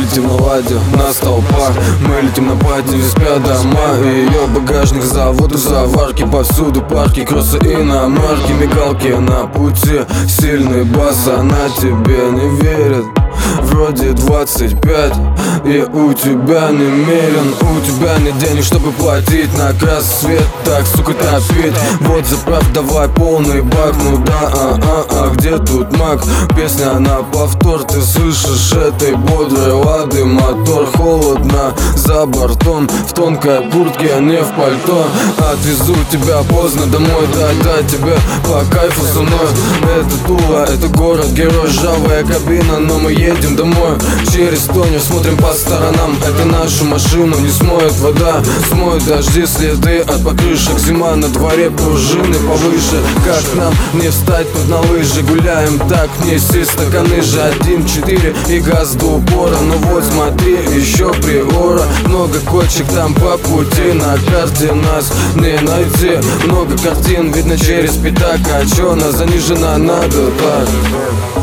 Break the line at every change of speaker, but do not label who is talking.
летим на ладе, нас толпа. Мы летим на пати, не спят дома. Ее багажник, заводы, заварки, повсюду парки, кроссы и иномарки. Мигалки на пути, сильный бас, она тебе не верит. Вроде 25, и у тебя немерен. У тебя нет денег, чтобы платить на красный свет, так, сука, топить. Вот заправь, давай полный бак. Ну да, где тут маг? Песня на повтор, ты слышишь этой бодрой лады. Мотор, холодно за бортом, в тонкой куртке, а не в пальто. Отвезу тебя поздно домой, да тебе по кайфу со мной. Это Тула, это город-герой, ржавая кабина, но мы едем домой через тонер, смотрим по сторонам. Это нашу машину не смоет вода, смоет дожди, следы от покрышек. Зима на дворе, пружины повыше. Как нам не встать тут на лыжи? Гуляем так, неси стаканы же 1-4 и газ до упора. Ну вот смотри, еще приора. Много кочек там по пути, на карте нас не найти. Много картин видно через пятак, а чё она занижена, надо так.